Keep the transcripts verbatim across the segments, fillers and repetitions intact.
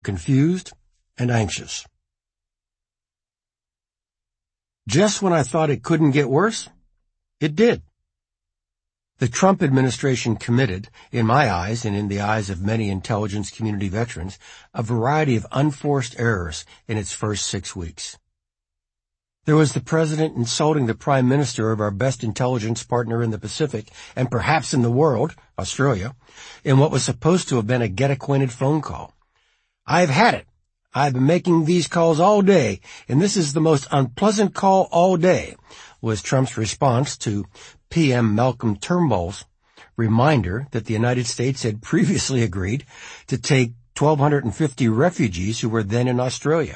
confused and anxious. Just when I thought it couldn't get worse, it did. The Trump administration committed, in my eyes and in the eyes of many intelligence community veterans, a variety of unforced errors in its first six weeks. There was the president insulting the prime minister of our best intelligence partner in the Pacific, and perhaps in the world, Australia, in what was supposed to have been a get-acquainted phone call. I've had it. I've been making these calls all day, and this is the most unpleasant call all day, was Trump's response to P M Malcolm Turnbull's reminder that the United States had previously agreed to take one thousand two hundred fifty refugees who were then in Australia.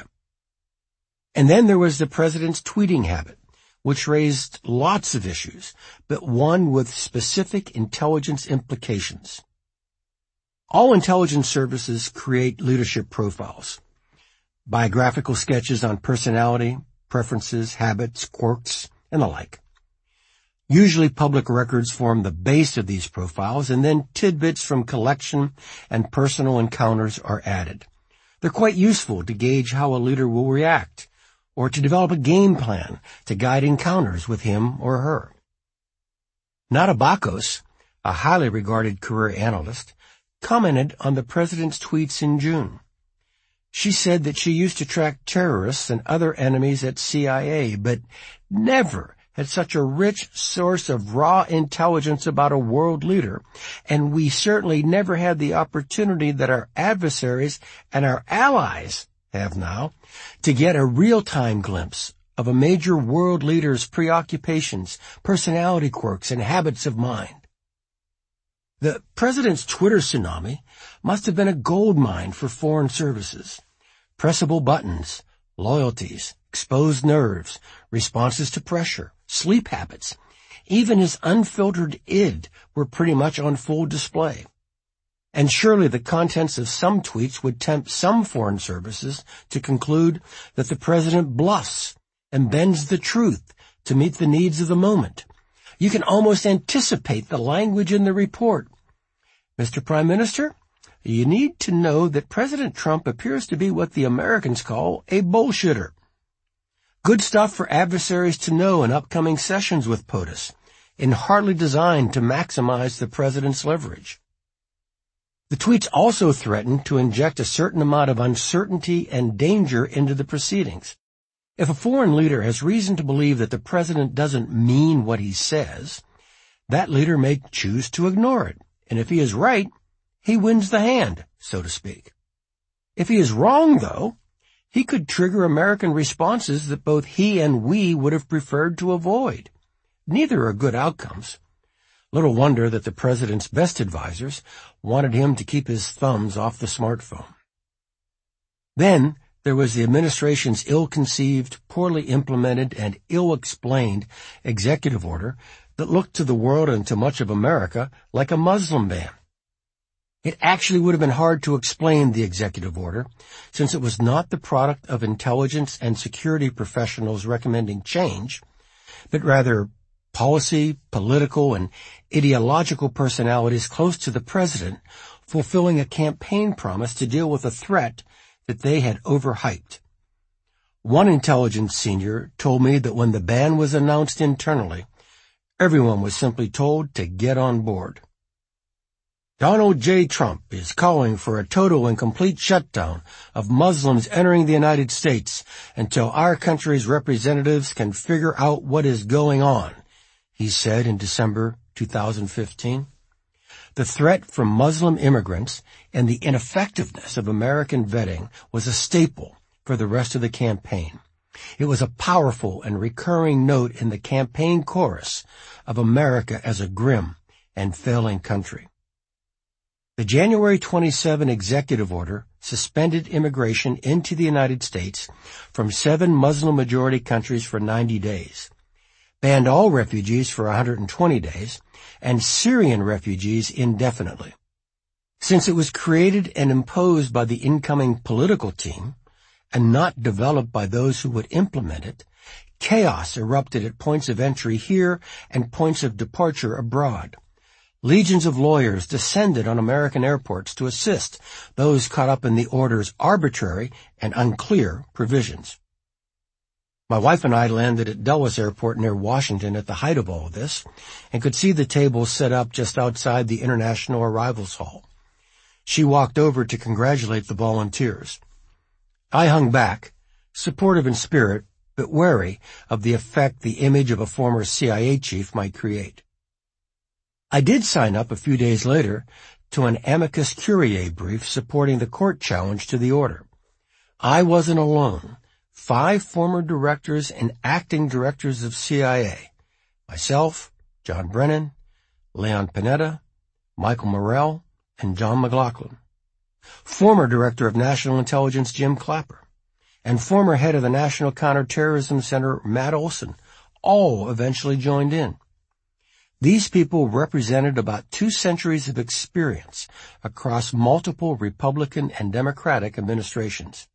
And then there was the president's tweeting habit, which raised lots of issues, but one with specific intelligence implications. All intelligence services create leadership profiles, biographical sketches on personality, preferences, habits, quirks, and the like. Usually public records form the base of these profiles, and then tidbits from collection and personal encounters are added. They're quite useful to gauge how a leader will react, or to develop a game plan to guide encounters with him or her. Nada Bakos, a highly regarded career analyst, commented on the president's tweets in June. She said that she used to track terrorists and other enemies at C I A, but never had such a rich source of raw intelligence about a world leader, and we certainly never had the opportunity that our adversaries and our allies have now to get a real-time glimpse of a major world leader's preoccupations, personality quirks, and habits of mind. The president's Twitter tsunami must have been a goldmine for foreign services. Pressable buttons, loyalties, exposed nerves, responses to pressure, sleep habits, even his unfiltered id were pretty much on full display. And surely the contents of some tweets would tempt some foreign services to conclude that the president bluffs and bends the truth to meet the needs of the moment. You can almost anticipate the language in the report. Mister Prime Minister, you need to know that President Trump appears to be what the Americans call a bullshitter. Good stuff for adversaries to know in upcoming sessions with POTUS, and hardly designed to maximize the president's leverage. The tweets also threatened to inject a certain amount of uncertainty and danger into the proceedings. If a foreign leader has reason to believe that the president doesn't mean what he says, that leader may choose to ignore it, and if he is right, he wins the hand, so to speak. If he is wrong, though, he could trigger American responses that both he and we would have preferred to avoid. Neither are good outcomes. Little wonder that the president's best advisors wanted him to keep his thumbs off the smartphone. Then there was the administration's ill-conceived, poorly implemented, and ill-explained executive order that looked to the world and to much of America like a Muslim ban. It actually would have been hard to explain the executive order, since it was not the product of intelligence and security professionals recommending change, but rather policy, political, and ideological personalities close to the president fulfilling a campaign promise to deal with a threat that they had overhyped. One intelligence senior told me that when the ban was announced internally, everyone was simply told to get on board. Donald J. Trump is calling for a total and complete shutdown of Muslims entering the United States until our country's representatives can figure out what is going on, he said in December two thousand fifteen. The threat from Muslim immigrants and the ineffectiveness of American vetting was a staple for the rest of the campaign. It was a powerful and recurring note in the campaign chorus of America as a grim and failing country. The January twenty-seventh executive order suspended immigration into the United States from seven Muslim-majority countries for ninety days, banned all refugees for one hundred twenty days, and Syrian refugees indefinitely. Since it was created and imposed by the incoming political team, and not developed by those who would implement it, chaos erupted at points of entry here and points of departure abroad. Legions of lawyers descended on American airports to assist those caught up in the order's arbitrary and unclear provisions. My wife and I landed at Dulles Airport near Washington at the height of all this and could see the tables set up just outside the International Arrivals Hall. She walked over to congratulate the volunteers. I hung back, supportive in spirit, but wary of the effect the image of a former C I A chief might create. I did sign up a few days later to an amicus curiae brief supporting the court challenge to the order. I wasn't alone. Five former directors and acting directors of C I A, myself, John Brennan, Leon Panetta, Michael Morrell, and John McLaughlin, former Director of National Intelligence Jim Clapper, and former head of the National Counterterrorism Center Matt Olson, all eventually joined in. These people represented about two centuries of experience across multiple Republican and Democratic administrations.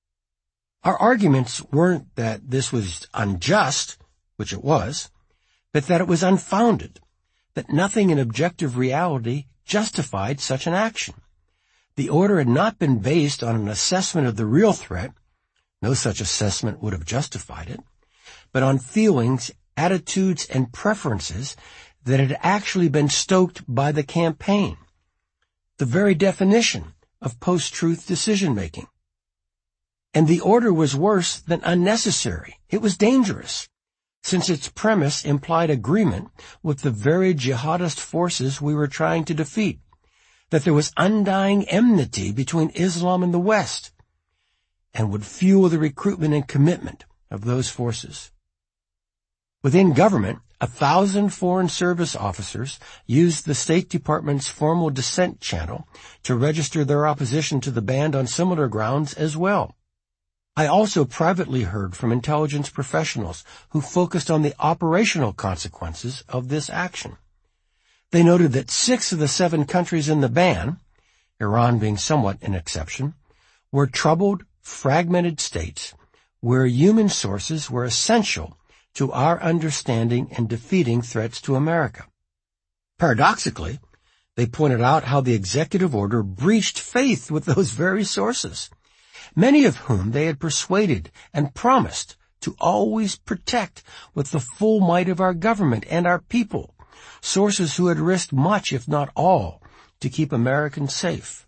Our arguments weren't that this was unjust, which it was, but that it was unfounded, that nothing in objective reality justified such an action. The order had not been based on an assessment of the real threat, no such assessment would have justified it, but on feelings, attitudes, and preferences that had actually been stoked by the campaign, the very definition of post-truth decision-making. And the order was worse than unnecessary. It was dangerous, since its premise implied agreement with the very jihadist forces we were trying to defeat, that there was undying enmity between Islam and the West, and would fuel the recruitment and commitment of those forces. Within government, a thousand Foreign Service officers used the State Department's formal dissent channel to register their opposition to the ban on similar grounds as well. I also privately heard from intelligence professionals who focused on the operational consequences of this action. They noted that six of the seven countries in the ban, Iran being somewhat an exception, were troubled, fragmented states where human sources were essential to our understanding and defeating threats to America. Paradoxically, they pointed out how the executive order breached faith with those very sources, many of whom they had persuaded and promised to always protect with the full might of our government and our people, sources who had risked much, if not all, to keep Americans safe.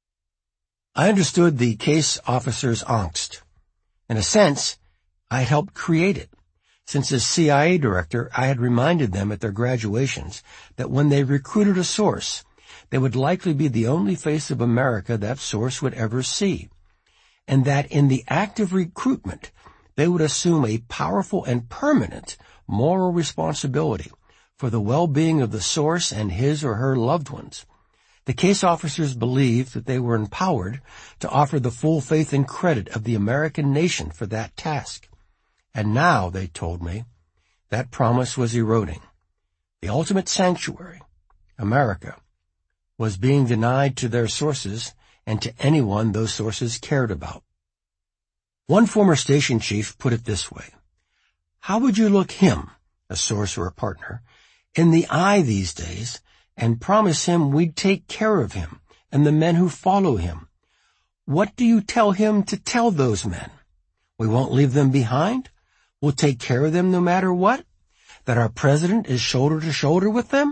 I understood the case officer's angst. In a sense, I had helped create it, since as C I A director, I had reminded them at their graduations that when they recruited a source, they would likely be the only face of America that source would ever see, and that in the act of recruitment, they would assume a powerful and permanent moral responsibility for the well-being of the source and his or her loved ones. The case officers believed that they were empowered to offer the full faith and credit of the American nation for that task. And now, they told me, that promise was eroding. The ultimate sanctuary, America, was being denied to their sources and to anyone those sources cared about. One former station chief put it this way: how would you look him, a source or a partner, in the eye these days and promise him we'd take care of him and the men who follow him? What do you tell him to tell those men? We won't leave them behind? We'll take care of them no matter what? That our president is shoulder to shoulder with them?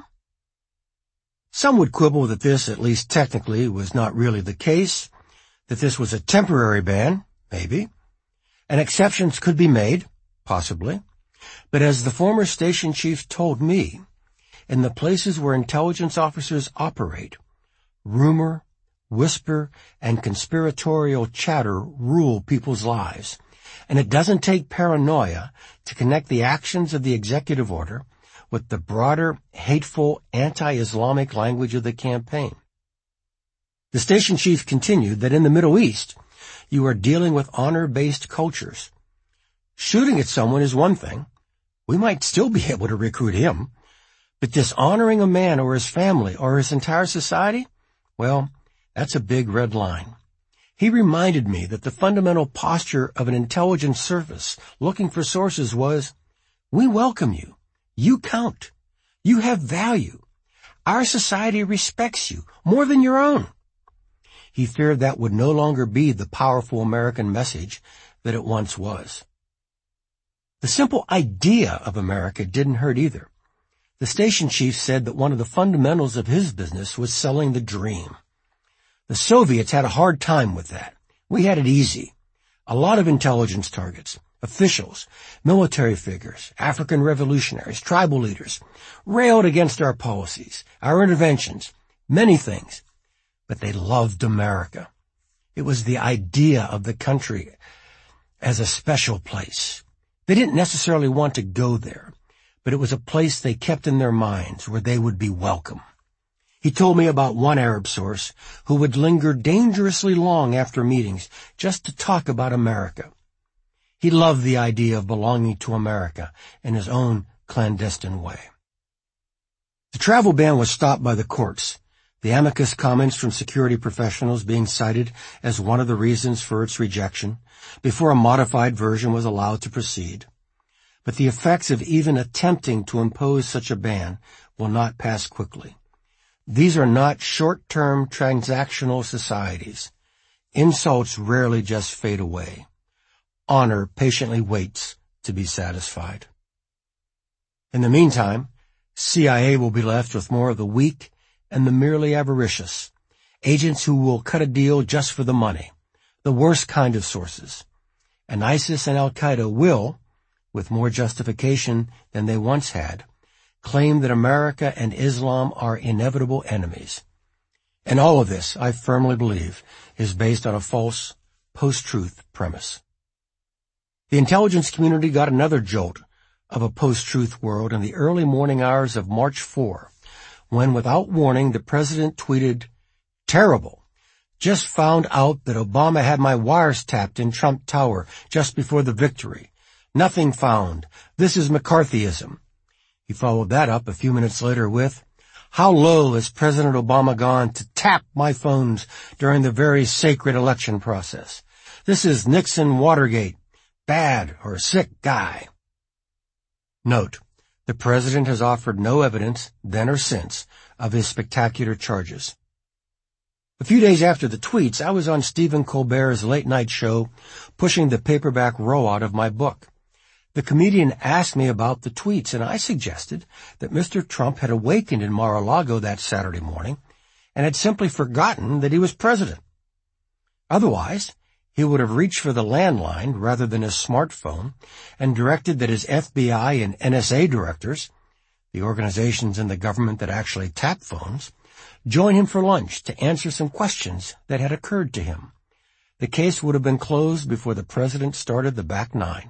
Some would quibble that this, at least technically, was not really the case, that this was a temporary ban, maybe, and exceptions could be made, possibly. But as the former station chief told me, in the places where intelligence officers operate, rumor, whisper, and conspiratorial chatter rule people's lives, and it doesn't take paranoia to connect the actions of the executive order with the broader, hateful, anti-Islamic language of the campaign. The station chief continued that in the Middle East, you are dealing with honor-based cultures. Shooting at someone is one thing. We might still be able to recruit him. But dishonoring a man or his family or his entire society, well, that's a big red line. He reminded me that the fundamental posture of an intelligence service looking for sources was, we welcome you. You count. You have value. Our society respects you more than your own. He feared that would no longer be the powerful American message that it once was. The simple idea of America didn't hurt either. The station chief said that one of the fundamentals of his business was selling the dream. The Soviets had a hard time with that. We had it easy. A lot of intelligence targets, officials, military figures, African revolutionaries, tribal leaders, railed against our policies, our interventions, many things. But they loved America. It was the idea of the country as a special place. They didn't necessarily want to go there, but it was a place they kept in their minds where they would be welcome. He told me about one Arab source who would linger dangerously long after meetings just to talk about America. He loved the idea of belonging to America in his own clandestine way. The travel ban was stopped by the courts, the amicus comments from security professionals being cited as one of the reasons for its rejection, before a modified version was allowed to proceed. But the effects of even attempting to impose such a ban will not pass quickly. These are not short-term transactional societies. Insults rarely just fade away. Honor patiently waits to be satisfied. In the meantime, C I A will be left with more of the weak and the merely avaricious, agents who will cut a deal just for the money, the worst kind of sources. And ISIS and Al-Qaeda will, with more justification than they once had, claim that America and Islam are inevitable enemies. And all of this, I firmly believe, is based on a false, post-truth premise. The intelligence community got another jolt of a post-truth world in the early morning hours of March fourth, when, without warning, the president tweeted, "Terrible. Just found out that Obama had my wires tapped in Trump Tower just before the victory. Nothing found. This is McCarthyism." He followed that up a few minutes later with, "How low has President Obama gone to tap my phones during the very sacred election process? This is Nixon Watergate. Bad or sick guy." Note, the president has offered no evidence, then or since, of his spectacular charges. A few days after the tweets, I was on Stephen Colbert's late-night show pushing the paperback rollout of my book. The comedian asked me about the tweets, and I suggested that Mister Trump had awakened in Mar-a-Lago that Saturday morning and had simply forgotten that he was president. Otherwise, he would have reached for the landline rather than his smartphone and directed that his F B I and N S A directors, the organizations in the government that actually tap phones, join him for lunch to answer some questions that had occurred to him. The case would have been closed before the president started the back nine.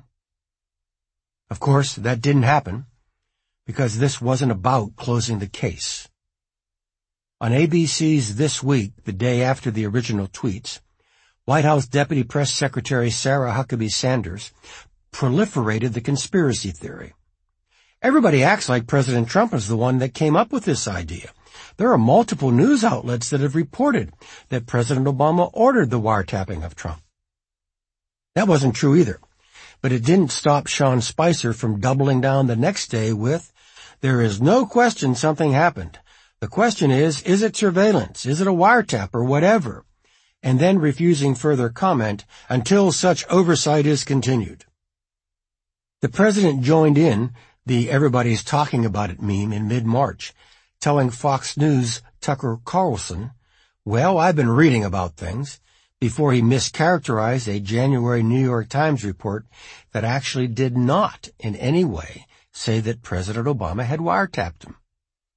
Of course, that didn't happen, because this wasn't about closing the case. On A B C's This Week, the day after the original tweets, White House Deputy Press Secretary Sarah Huckabee Sanders proliferated the conspiracy theory. Everybody acts like President Trump is the one that came up with this idea. There are multiple news outlets that have reported that President Obama ordered the wiretapping of Trump. That wasn't true either. But it didn't stop Sean Spicer from doubling down the next day with, "There is no question something happened. The question is, is it surveillance? Is it a wiretap or whatever?" And then refusing further comment until such oversight is continued. The president joined in the "everybody's talking about it" meme in mid-March, telling Fox News' Tucker Carlson, "Well, I've been reading about things," before he mischaracterized a January New York Times report that actually did not in any way say that President Obama had wiretapped him.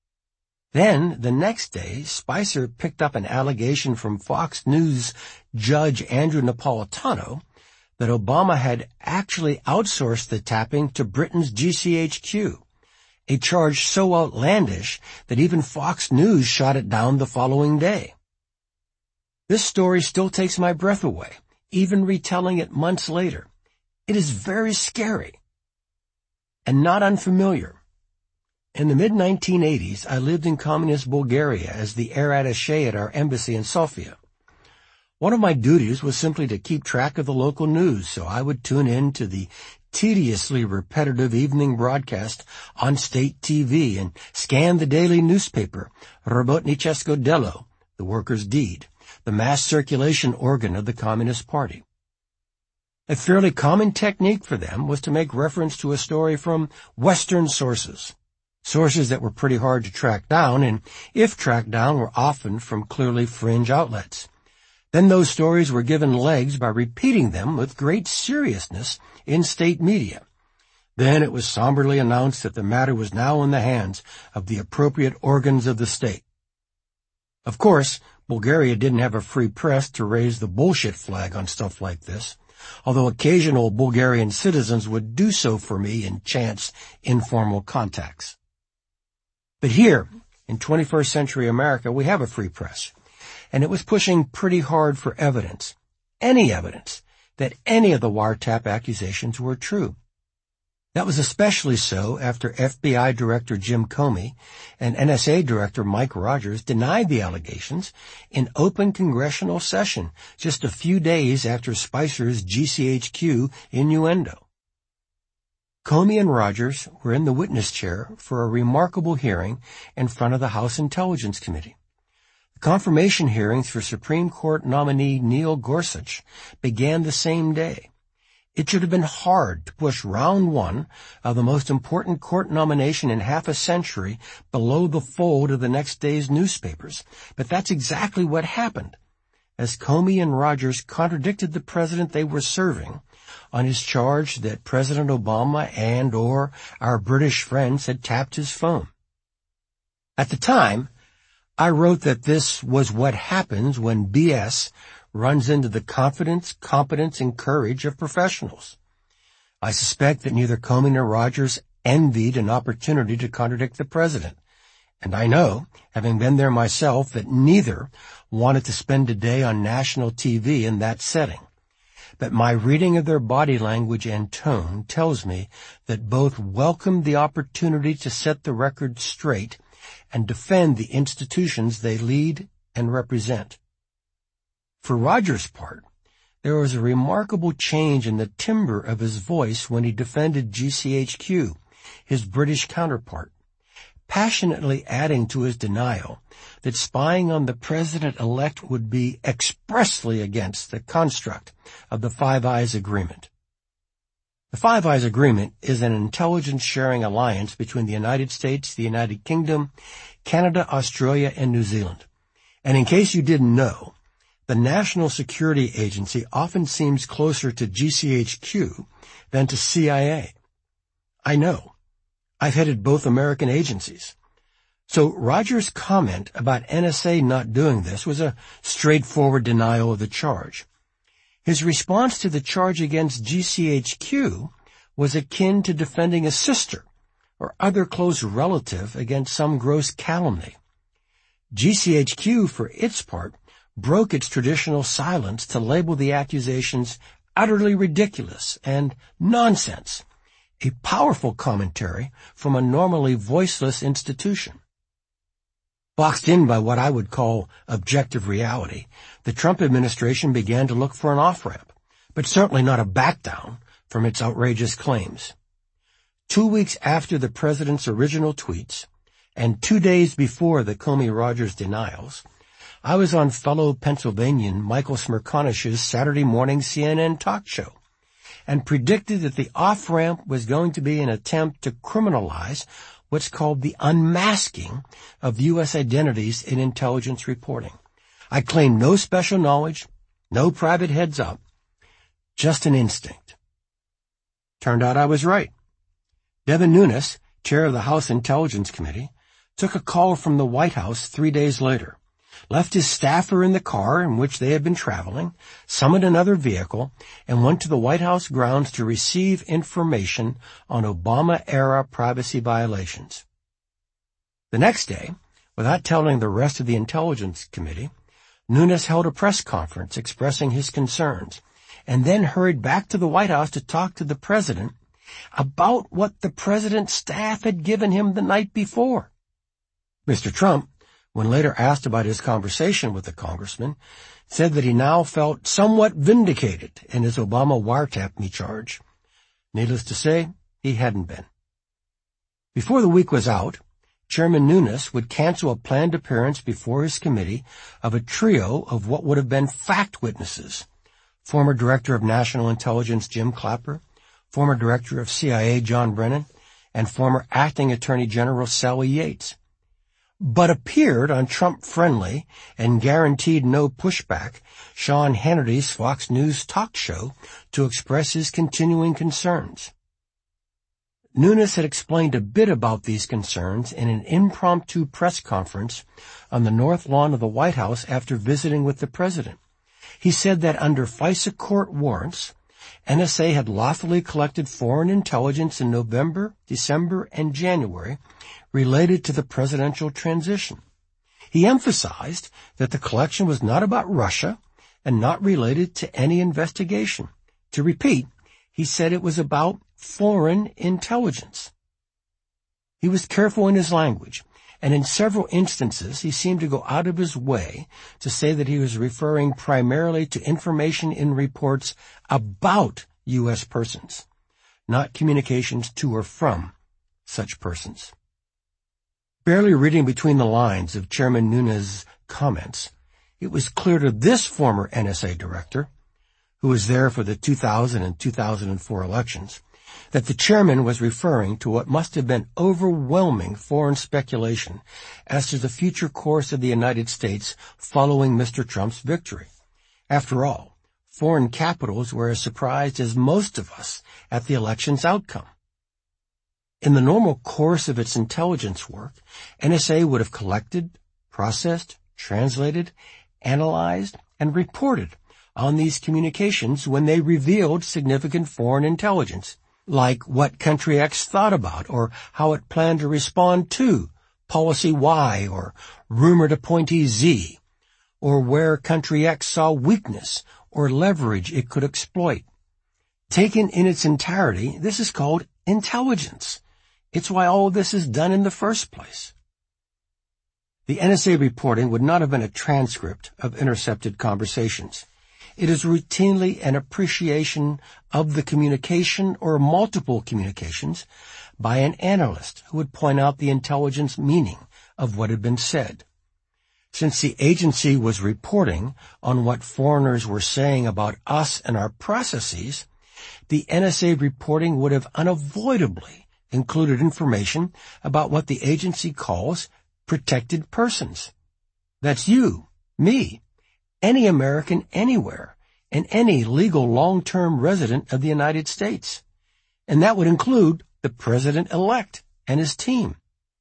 Then, the next day, Spicer picked up an allegation from Fox News Judge Andrew Napolitano that Obama had actually outsourced the tapping to Britain's G C H Q, a charge so outlandish that even Fox News shot it down the following day. This story still takes my breath away, even retelling it months later. It is very scary and not unfamiliar. In the mid nineteen eighties, I lived in communist Bulgaria as the air attaché at our embassy in Sofia. One of my duties was simply to keep track of the local news, so I would tune in to the tediously repetitive evening broadcast on state T V and scanned the daily newspaper, Robotnichesko Delo, the Workers' Deed, the mass circulation organ of the Communist Party. A fairly common technique for them was to make reference to a story from Western sources, sources that were pretty hard to track down, and if tracked down, were often from clearly fringe outlets. Then those stories were given legs by repeating them with great seriousness in state media. Then it was somberly announced that the matter was now in the hands of the appropriate organs of the state. Of course, Bulgaria didn't have a free press to raise the bullshit flag on stuff like this, although occasional Bulgarian citizens would do so for me in chance informal contacts. But here, in twenty-first century America, we have a free press, and it was pushing pretty hard for evidence, any evidence, that any of the wiretap accusations were true. That was especially so after F B I Director Jim Comey and N S A Director Mike Rogers denied the allegations in open congressional session just a few days after Spicer's G C H Q innuendo. Comey and Rogers were in the witness chair for a remarkable hearing in front of the House Intelligence Committee. The confirmation hearings for Supreme Court nominee Neil Gorsuch began the same day. It should have been hard to push round one of the most important court nomination in half a century below the fold of the next day's newspapers, but that's exactly what happened, as Comey and Rogers contradicted the president they were serving on his charge that President Obama and or our British friends had tapped his phone. At the time, I wrote that this was what happens when B S runs into the confidence, competence, and courage of professionals. I suspect that neither Comey nor Rogers envied an opportunity to contradict the president, and I know, having been there myself, that neither wanted to spend a day on national T V in that setting. But my reading of their body language and tone tells me that both welcomed the opportunity to set the record straight and defend the institutions they lead and represent. For Rogers' part, there was a remarkable change in the timbre of his voice when he defended G C H Q, his British counterpart, passionately adding to his denial that spying on the president-elect would be expressly against the construct of the Five Eyes Agreement. The Five Eyes Agreement is an intelligence-sharing alliance between the United States, the United Kingdom, Canada, Australia, and New Zealand. And in case you didn't know, the National Security Agency often seems closer to G C H Q than to C I A. I know. I've headed both American agencies. So Rogers' comment about N S A not doing this was a straightforward denial of the charge. His response to the charge against G C H Q was akin to defending a sister or other close relative against some gross calumny. G C H Q, for its part, broke its traditional silence to label the accusations utterly ridiculous and nonsense, a powerful commentary from a normally voiceless institution. Boxed in by what I would call objective reality, the Trump administration began to look for an off-ramp, but certainly not a back-down from its outrageous claims. Two weeks after the president's original tweets, and two days before the Comey-Rogers denials, I was on fellow Pennsylvanian Michael Smerconish's Saturday morning C N N talk show and predicted that the off-ramp was going to be an attempt to criminalize what's called the unmasking of U S identities in intelligence reporting. I claim no special knowledge, no private heads-up, just an instinct. Turned out I was right. Devin Nunes, chair of the House Intelligence Committee, took a call from the White House three days later, left his staffer in the car in which they had been traveling, summoned another vehicle, and went to the White House grounds to receive information on Obama-era privacy violations. The next day, without telling the rest of the Intelligence Committee, Nunes held a press conference expressing his concerns, and then hurried back to the White House to talk to the president about what the president's staff had given him the night before. Mister Trump, when later asked about his conversation with the congressman, said that he now felt somewhat vindicated in his Obama wiretap me charge. Needless to say, he hadn't been. Before the week was out, Chairman Nunes would cancel a planned appearance before his committee of a trio of what would have been fact witnesses: former Director of National Intelligence Jim Clapper, former Director of C I A John Brennan, and former Acting Attorney General Sally Yates, but appeared on Trump-friendly and guaranteed no pushback Sean Hannity's Fox News talk show to express his continuing concerns. Nunes had explained a bit about these concerns in an impromptu press conference on the north lawn of the White House after visiting with the president. He said that under FISA court warrants, N S A had lawfully collected foreign intelligence in November, December, and January related to the presidential transition. He emphasized that the collection was not about Russia and not related to any investigation. To repeat, he said it was about foreign intelligence. He was careful in his language, and in several instances he seemed to go out of his way to say that he was referring primarily to information in reports about U S persons, not communications to or from such persons. Barely reading between the lines of Chairman Nunes' comments, it was clear to this former N S A director, who was there for the two thousand and two thousand four elections, that the chairman was referring to what must have been overwhelming foreign speculation as to the future course of the United States following Mister Trump's victory. After all, foreign capitals were as surprised as most of us at the election's outcome. In the normal course of its intelligence work, N S A would have collected, processed, translated, analyzed, and reported on these communications when they revealed significant foreign intelligence, like what country X thought about or how it planned to respond to policy Y or rumored appointee Z, or where country X saw weakness or leverage it could exploit. Taken in its entirety, this is called intelligence. It's why all of this is done in the first place. The N S A reporting would not have been a transcript of intercepted conversations. It is routinely an appreciation of the communication or multiple communications by an analyst who would point out the intelligence meaning of what had been said. Since the agency was reporting on what foreigners were saying about us and our processes, the N S A reporting would have unavoidably included information about what the agency calls protected persons. That's you, me, any American anywhere, and any legal long-term resident of the United States. And that would include the president-elect and his team.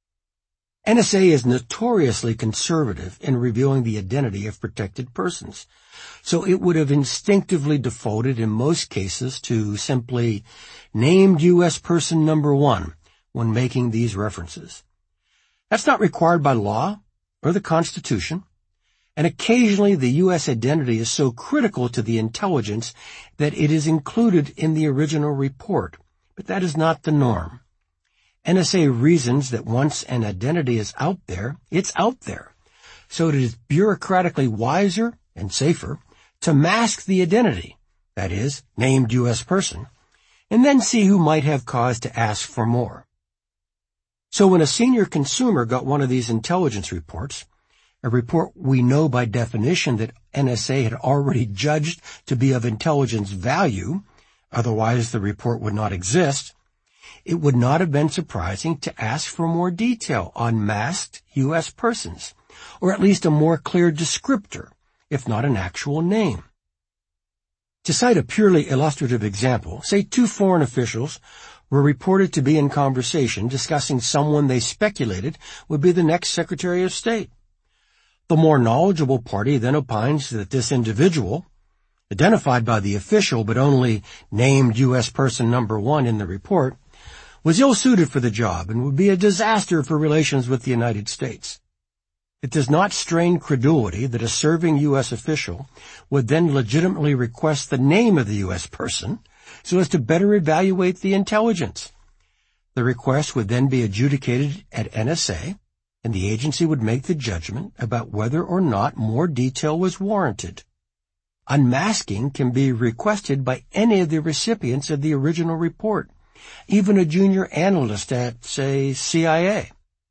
N S A is notoriously conservative in revealing the identity of protected persons, so it would have instinctively defaulted in most cases to simply named U S person number one when making these references. That's not required by law or the Constitution, and occasionally the U S identity is so critical to the intelligence that it is included in the original report, but that is not the norm. N S A reasons that once an identity is out there, it's out there, so it is bureaucratically wiser and safer to mask the identity, that is, named U S person, and then see who might have cause to ask for more. So when a senior consumer got one of these intelligence reports, a report we know by definition that N S A had already judged to be of intelligence value, otherwise the report would not exist, it would not have been surprising to ask for more detail on masked U S persons, or at least a more clear descriptor, if not an actual name. To cite a purely illustrative example, say two foreign officials were reported to be in conversation discussing someone they speculated would be the next Secretary of State. The more knowledgeable party then opines that this individual, identified by the official but only named U S person number one in the report, was ill-suited for the job and would be a disaster for relations with the United States. It does not strain credulity that a serving U S official would then legitimately request the name of the U S person so as to better evaluate the intelligence. The request would then be adjudicated at N S A, and the agency would make the judgment about whether or not more detail was warranted. Unmasking can be requested by any of the recipients of the original report, even a junior analyst at, say, C I A.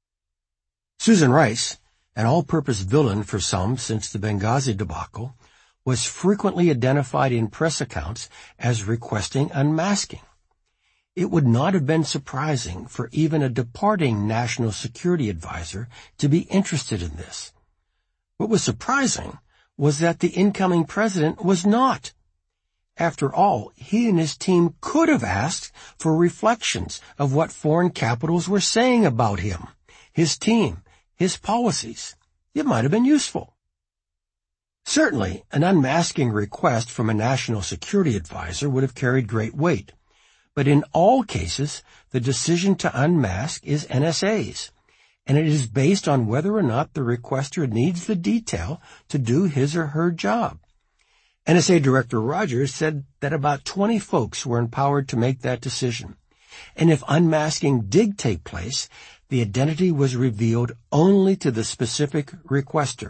Susan Rice, an all-purpose villain for some since the Benghazi debacle, was frequently identified in press accounts as requesting unmasking. It would not have been surprising for even a departing national security advisor to be interested in this. What was surprising was that the incoming president was not. After all, he and his team could have asked for reflections of what foreign capitals were saying about him, his team, his policies. It might have been useful. Certainly, an unmasking request from a national security advisor would have carried great weight. But in all cases, the decision to unmask is N S A's, and it is based on whether or not the requester needs the detail to do his or her job. N S A Director Rogers said that about twenty folks were empowered to make that decision, and if unmasking did take place, the identity was revealed only to the specific requester.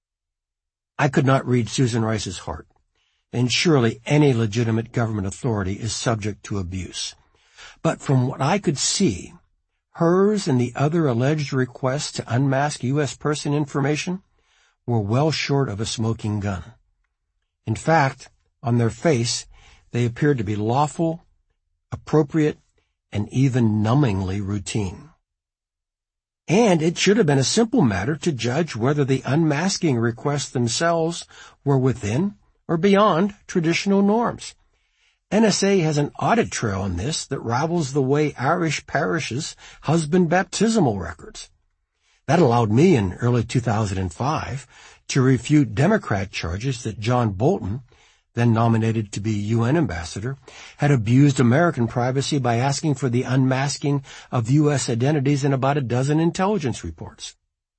I could not read Susan Rice's heart, and surely any legitimate government authority is subject to abuse. But from what I could see, hers and the other alleged requests to unmask U S person information were well short of a smoking gun. In fact, on their face, they appeared to be lawful, appropriate, and even numbingly routine. And it should have been a simple matter to judge whether the unmasking requests themselves were within or beyond traditional norms. N S A has an audit trail on this that rivals the way Irish parishes husband baptismal records. That allowed me in early two thousand five to refute Democrat charges that John Bolton, then nominated to be U N ambassador, had abused American privacy by asking for the unmasking of U S identities in about a dozen intelligence reports.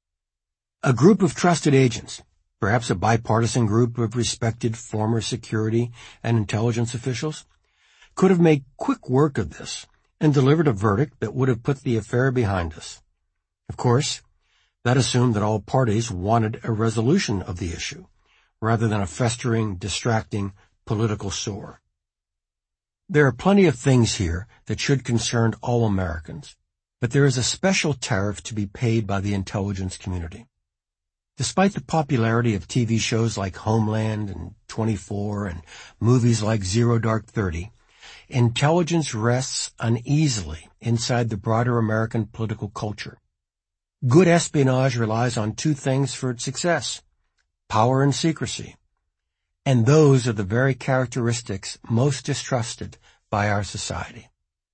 A group of trusted agents, perhaps a bipartisan group of respected former security and intelligence officials, could have made quick work of this and delivered a verdict that would have put the affair behind us. Of course, that assumed that all parties wanted a resolution of the issue, rather than a festering, distracting political sore. There are plenty of things here that should concern all Americans, but there is a special tariff to be paid by the intelligence community. Despite the popularity of T V shows like Homeland and twenty-four and movies like Zero Dark Thirty, intelligence rests uneasily inside the broader American political culture. Good espionage relies on two things for its success: power and secrecy. And those are the very characteristics most distrusted by our society.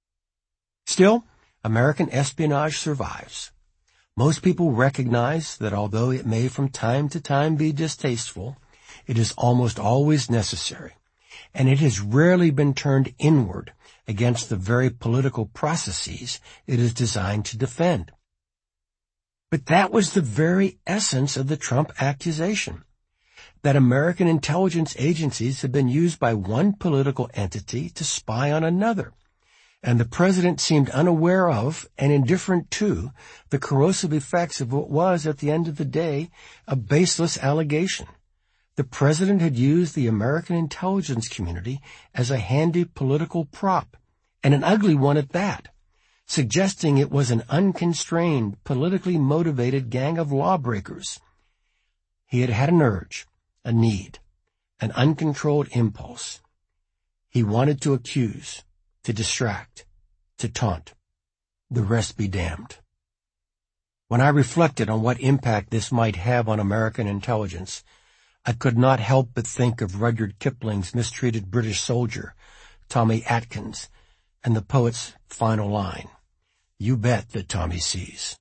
Still, American espionage survives. Most people recognize that although it may from time to time be distasteful, it is almost always necessary, and it has rarely been turned inward against the very political processes it is designed to defend. But that was the very essence of the Trump accusation, that American intelligence agencies had been used by one political entity to spy on another, and the president seemed unaware of and indifferent to the corrosive effects of what was, at the end of the day, a baseless allegation. The president had used the American intelligence community as a handy political prop, and an ugly one at that, suggesting it was an unconstrained, politically motivated gang of lawbreakers. He had had an urge, a need, an uncontrolled impulse. He wanted to accuse, to distract, to taunt. The rest be damned. When I reflected on what impact this might have on American intelligence, I could not help but think of Rudyard Kipling's mistreated British soldier, Tommy Atkins, and the poet's final line, "You bet that Tommy sees."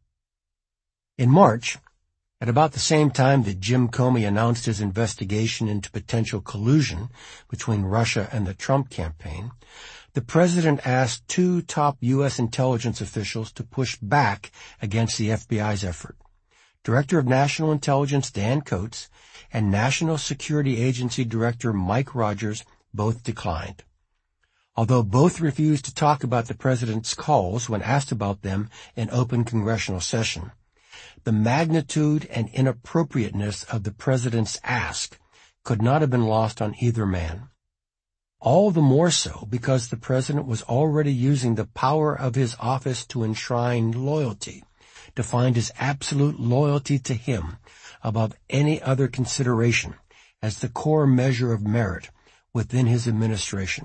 In March, at about the same time that Jim Comey announced his investigation into potential collusion between Russia and the Trump campaign, the president asked two top U S intelligence officials to push back against the F B I's effort. Director of National Intelligence Dan Coats and National Security Agency Director Mike Rogers both declined. Although both refused to talk about the president's calls when asked about them in open congressional session, the magnitude and inappropriateness of the president's ask could not have been lost on either man. All the more so because the president was already using the power of his office to enshrine loyalty, to find his absolute loyalty to him above any other consideration as the core measure of merit within his administration.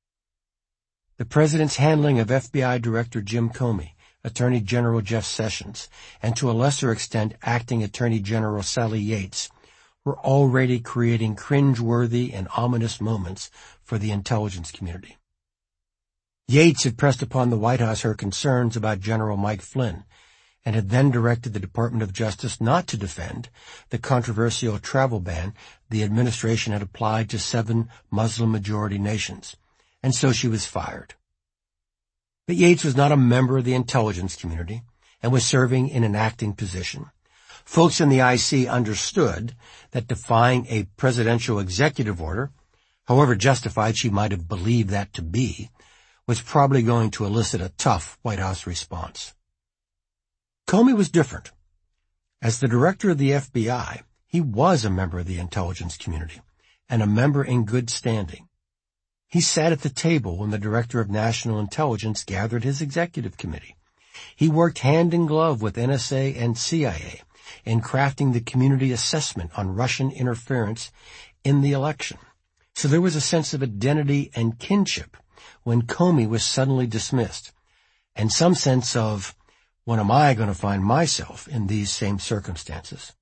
The president's handling of F B I Director Jim Comey, Attorney General Jeff Sessions, and to a lesser extent Acting Attorney General Sally Yates were already creating cringe-worthy and ominous moments for the intelligence community. Yates had pressed upon the White House her concerns about General Mike Flynn, and had then directed the Department of Justice not to defend the controversial travel ban the administration had applied to seven Muslim-majority nations, and so she was fired. But Yates was not a member of the intelligence community and was serving in an acting position. Folks in the I C understood that defying a presidential executive order, however justified she might have believed that to be, was probably going to elicit a tough White House response. Comey was different. As the director of the F B I, he was a member of the intelligence community, and a member in good standing. He sat at the table when the Director of National Intelligence gathered his executive committee. He worked hand in glove with N S A and C I A in crafting the community assessment on Russian interference in the election. So there was a sense of identity and kinship when Comey was suddenly dismissed, and some sense of, when am I going to find myself in these same circumstances?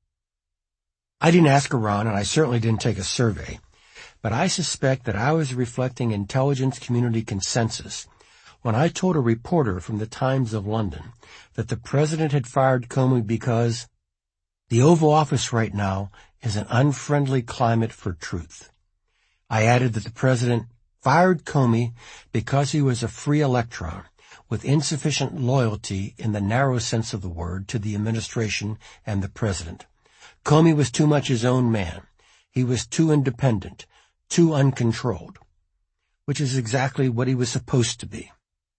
I didn't ask around, and I certainly didn't take a survey, but I suspect that I was reflecting intelligence community consensus when I told a reporter from the Times of London that the president had fired Comey because the Oval Office right now is an unfriendly climate for truth. I added that the president fired Comey because he was a free electron with insufficient loyalty in the narrow sense of the word to the administration and the president. Comey was too much his own man. He was too independent, too uncontrolled, which is exactly what he was supposed to be.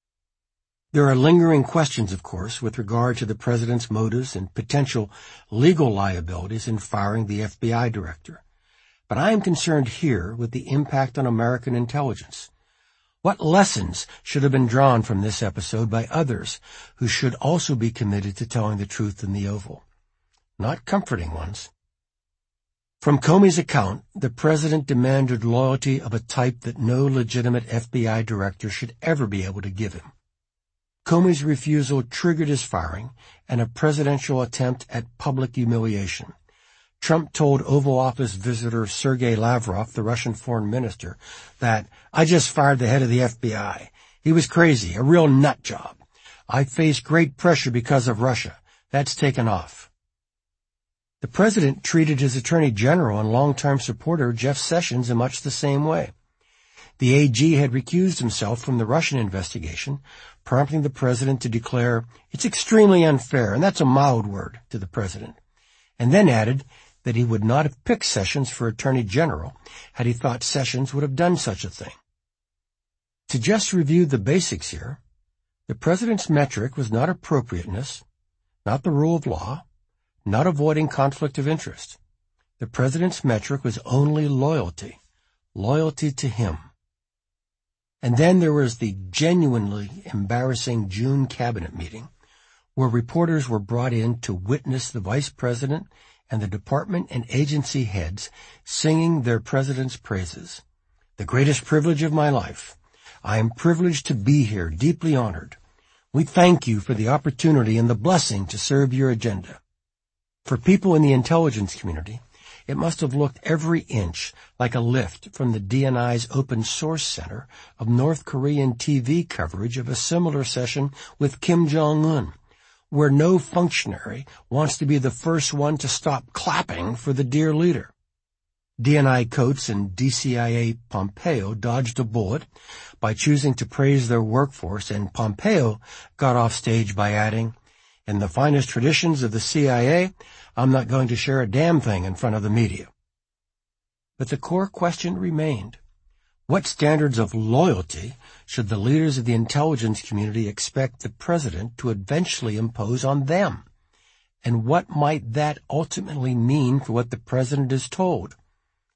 There are lingering questions, of course, with regard to the president's motives and potential legal liabilities in firing the F B I director. But I am concerned here with the impact on American intelligence. What lessons should have been drawn from this episode by others who should also be committed to telling the truth in the Oval? Not comforting ones. From Comey's account, the president demanded loyalty of a type that no legitimate F B I director should ever be able to give him. Comey's refusal triggered his firing and a presidential attempt at public humiliation. Trump told Oval Office visitor Sergei Lavrov, the Russian foreign minister, that, "I just fired the head of the F B I. He was crazy, a real nut job. I faced great pressure because of Russia. That's taken off." The president treated his attorney general and longtime supporter Jeff Sessions in much the same way. The A G had recused himself from the Russian investigation, prompting the president to declare, "It's extremely unfair," and that's a mild word to the president, and then added that he would not have picked Sessions for attorney general had he thought Sessions would have done such a thing. To just review the basics here, the president's metric was not appropriateness, not the rule of law, not avoiding conflict of interest. The president's metric was only loyalty, loyalty to him. And then there was the genuinely embarrassing June cabinet meeting, where reporters were brought in to witness the vice president and the department and agency heads singing their president's praises. "The greatest privilege of my life. I am privileged to be here, deeply honored. We thank you for the opportunity and the blessing to serve your agenda." For people in the intelligence community, it must have looked every inch like a lift from the D N I's Open Source Center of North Korean T V coverage of a similar session with Kim Jong-un, where no functionary wants to be the first one to stop clapping for the dear leader. D N I Coates and D C I A Pompeo dodged a bullet by choosing to praise their workforce, and Pompeo got off stage by adding, "In the finest traditions of the C I A, I'm not going to share a damn thing in front of the media." But the core question remained. What standards of loyalty should the leaders of the intelligence community expect the president to eventually impose on them? And what might that ultimately mean for what the president is told?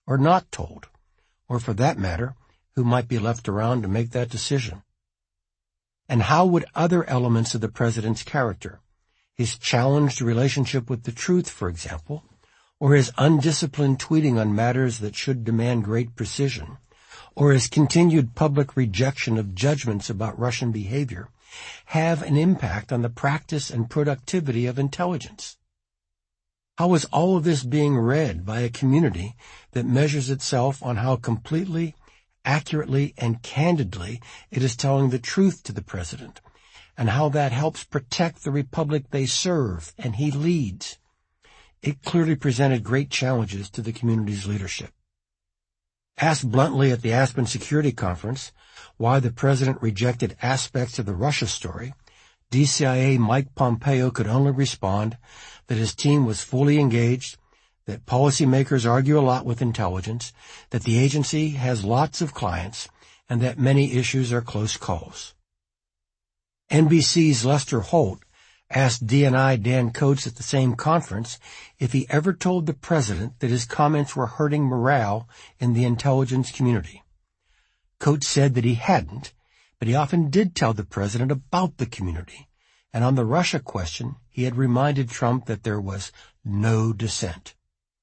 or not told, or for that matter, who might be left around to make that decision? And how would other elements of the president's character, his challenged relationship with the truth, for example, or his undisciplined tweeting on matters that should demand great precision, or his continued public rejection of judgments about Russian behavior, have an impact on the practice and productivity of intelligence? How is all of this being read by a community that measures itself on how completely, accurately, and candidly it is telling the truth to the president, and how that helps protect the republic they serve and he leads? It clearly presented great challenges to the community's leadership. Asked bluntly at the Aspen Security Conference why the president rejected aspects of the Russia story, D C I A Mike Pompeo could only respond that his team was fully engaged, that policymakers argue a lot with intelligence, that the agency has lots of clients, and that many issues are close calls. N B C's Lester Holt asked D and I Dan Coates at the same conference if he ever told the president that his comments were hurting morale in the intelligence community. Coates said that he hadn't, but he often did tell the president about the community, and on the Russia question, he had reminded Trump that there was no dissent.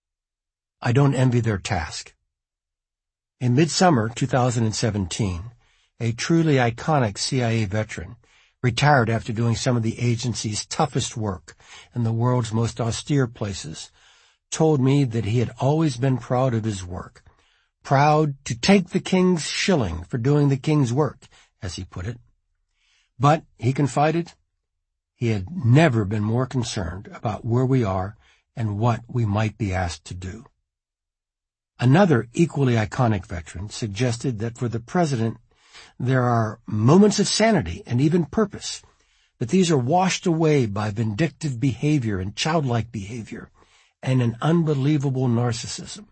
I don't envy their task. In midsummer two thousand seventeen, a truly iconic C I A veteran, retired after doing some of the agency's toughest work in the world's most austere places, told me that he had always been proud of his work, proud to take the king's shilling for doing the king's work, as he put it. But, he confided, he had never been more concerned about where we are and what we might be asked to do. Another equally iconic veteran suggested that for the president, there are moments of sanity and even purpose, but these are washed away by vindictive behavior and childlike behavior and an unbelievable narcissism.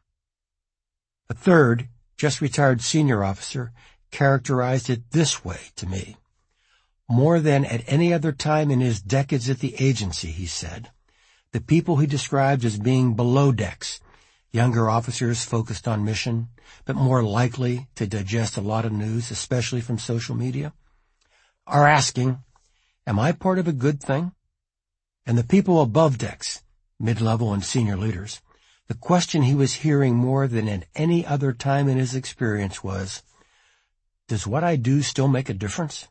A third, just retired senior officer, characterized it this way to me. More than at any other time in his decades at the agency, he said, the people he described as being below decks, younger officers focused on mission, but more likely to digest a lot of news, especially from social media, are asking, am I part of a good thing? And the people above decks, mid-level and senior leaders, the question he was hearing more than at any other time in his experience was, does what I do still make a difference?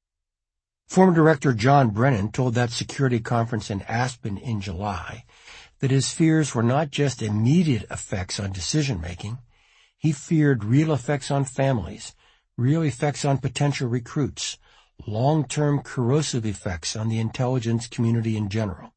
Former Director John Brennan told that security conference in Aspen in July that his fears were not just immediate effects on decision-making. He feared real effects on families, real effects on potential recruits, long-term corrosive effects on the intelligence community in general.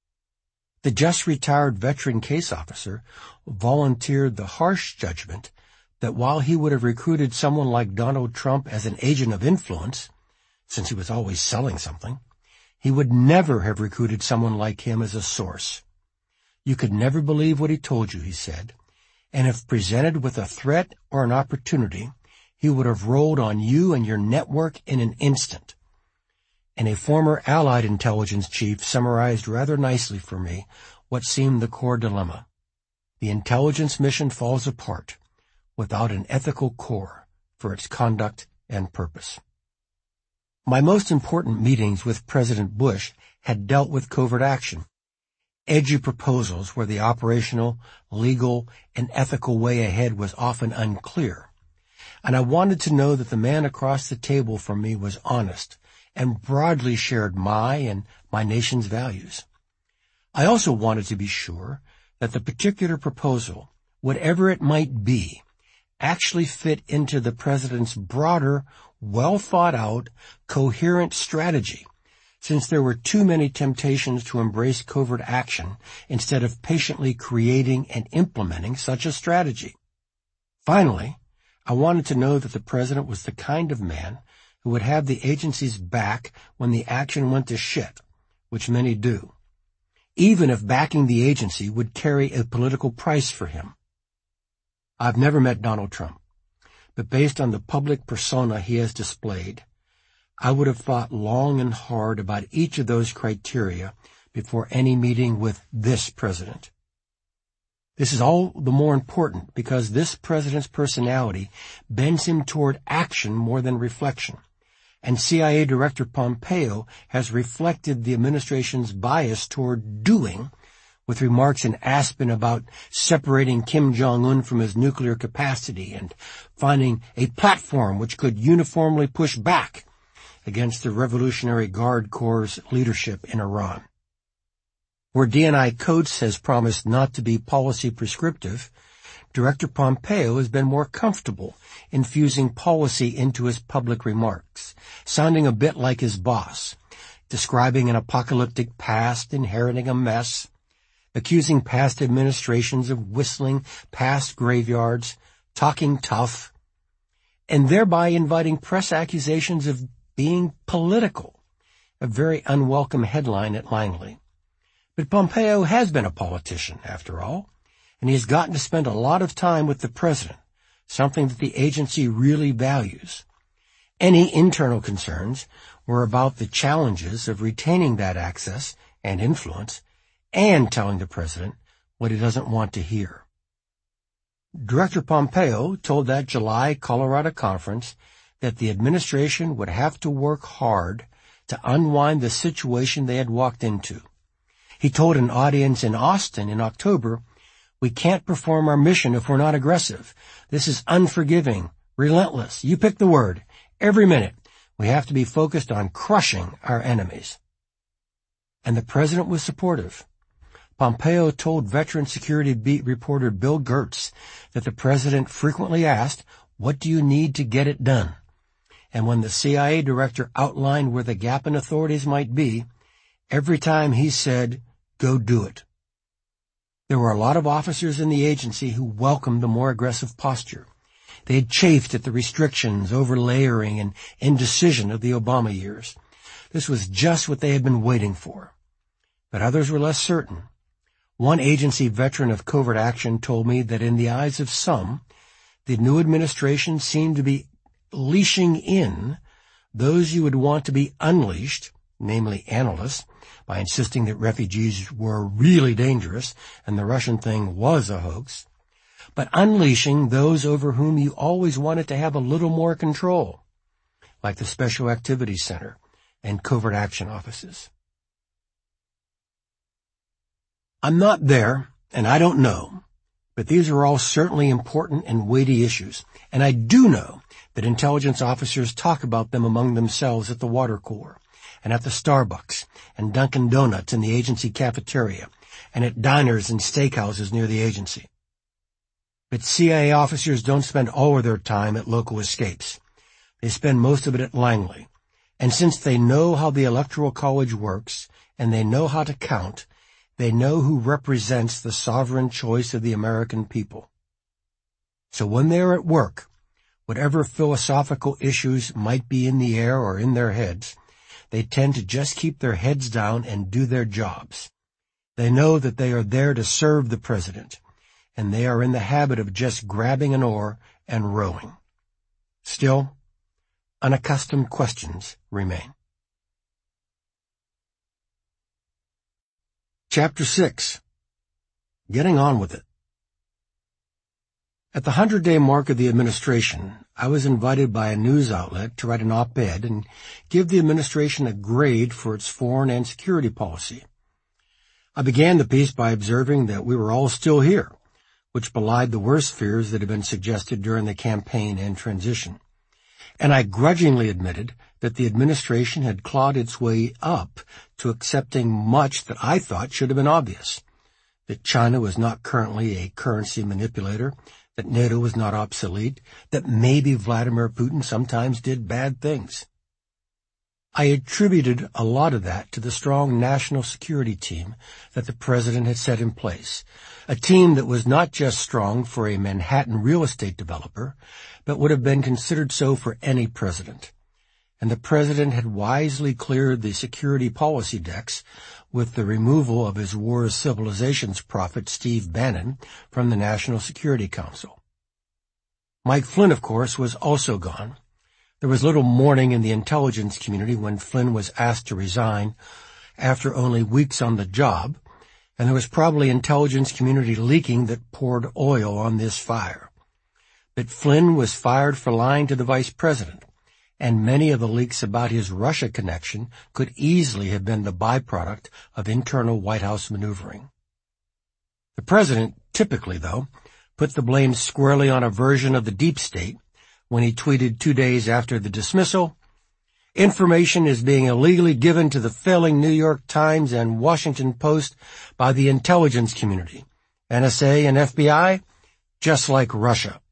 The just-retired veteran case officer volunteered the harsh judgment that while he would have recruited someone like Donald Trump as an agent of influence, since he was always selling something, he would never have recruited someone like him as a source. You could never believe what he told you, he said, and if presented with a threat or an opportunity, he would have rolled on you and your network in an instant. And a former Allied intelligence chief summarized rather nicely for me what seemed the core dilemma. The intelligence mission falls apart without an ethical core for its conduct and purpose. My most important meetings with President Bush had dealt with covert action, edgy proposals where the operational, legal, and ethical way ahead was often unclear. And I wanted to know that the man across the table from me was honest and broadly shared my and my nation's values. I also wanted to be sure that the particular proposal, whatever it might be, actually fit into the president's broader, well-thought-out, coherent strategy, since there were too many temptations to embrace covert action instead of patiently creating and implementing such a strategy. Finally, I wanted to know that the president was the kind of man who would have the agency's back when the action went to shit, which many do, even if backing the agency would carry a political price for him. I've never met Donald Trump, but based on the public persona he has displayed, I would have thought long and hard about each of those criteria before any meeting with this president. This is all the more important because this president's personality bends him toward action more than reflection. And C I A Director Pompeo has reflected the administration's bias toward doing, with remarks in Aspen about separating Kim Jong-un from his nuclear capacity and finding a platform which could uniformly push back against the Revolutionary Guard Corps' leadership in Iran. Where D N I Coats has promised not to be policy prescriptive, Director Pompeo has been more comfortable infusing policy into his public remarks, sounding a bit like his boss, describing an apocalyptic past inheriting a mess, accusing past administrations of whistling past graveyards, talking tough, and thereby inviting press accusations of being political, a very unwelcome headline at Langley. But Pompeo has been a politician, after all, and he has gotten to spend a lot of time with the president, something that the agency really values. Any internal concerns were about the challenges of retaining that access and influence and telling the president what he doesn't want to hear. Director Pompeo told that July Colorado conference that the administration would have to work hard to unwind the situation they had walked into. He told an audience in Austin in October, "We can't perform our mission if we're not aggressive. This is unforgiving, relentless. You pick the word. Every minute, we have to be focused on crushing our enemies." And the president was supportive. Pompeo told veteran security beat reporter Bill Gertz that the president frequently asked, "What do you need to get it done?" And when the C I A director outlined where the gap in authorities might be, every time he said, "Go do it." There were a lot of officers in the agency who welcomed the more aggressive posture. They had chafed at the restrictions, over-layering, and indecision of the Obama years. This was just what they had been waiting for. But others were less certain. One agency veteran of covert action told me that in the eyes of some, the new administration seemed to be leashing in those you would want to be unleashed, namely analysts, by insisting that refugees were really dangerous and the Russian thing was a hoax, but unleashing those over whom you always wanted to have a little more control, like the Special Activities Center and covert action offices. I'm not there, and I don't know, but these are all certainly important and weighty issues, and I do know that intelligence officers talk about them among themselves at the water cooler, and at the Starbucks and Dunkin' Donuts in the agency cafeteria, and at diners and steakhouses near the agency. But C I A officers don't spend all of their time at local escapes. They spend most of it at Langley. And since they know how the Electoral College works, and they know how to count, they know who represents the sovereign choice of the American people. So when they are at work, whatever philosophical issues might be in the air or in their heads, they tend to just keep their heads down and do their jobs. They know that they are there to serve the president, and they are in the habit of just grabbing an oar and rowing. Still, unaccustomed questions remain. Chapter six. Getting on with it. At the hundred-day mark of the administration, I was invited by a news outlet to write an op-ed and give the administration a grade for its foreign and security policy. I began the piece by observing that we were all still here, which belied the worst fears that had been suggested during the campaign and transition. And I grudgingly admitted that the administration had clawed its way up to accepting much that I thought should have been obvious, that China was not currently a currency manipulator, that NATO was not obsolete, that maybe Vladimir Putin sometimes did bad things. I attributed a lot of that to the strong national security team that the president had set in place, a team that was not just strong for a Manhattan real estate developer, but would have been considered so for any president. And the president had wisely cleared the security policy decks with the removal of his War of Civilizations prophet Steve Bannon from the National Security Council. Mike Flynn, of course, was also gone. There was little mourning in the intelligence community when Flynn was asked to resign after only weeks on the job, and there was probably intelligence community leaking that poured oil on this fire. But Flynn was fired for lying to the vice president, and many of the leaks about his Russia connection could easily have been the byproduct of internal White House maneuvering. The president typically, though, put the blame squarely on a version of the deep state when he tweeted two days after the dismissal, "Information is being illegally given to the failing New York Times and Washington Post by the intelligence community, N S A and F B I, just like Russia."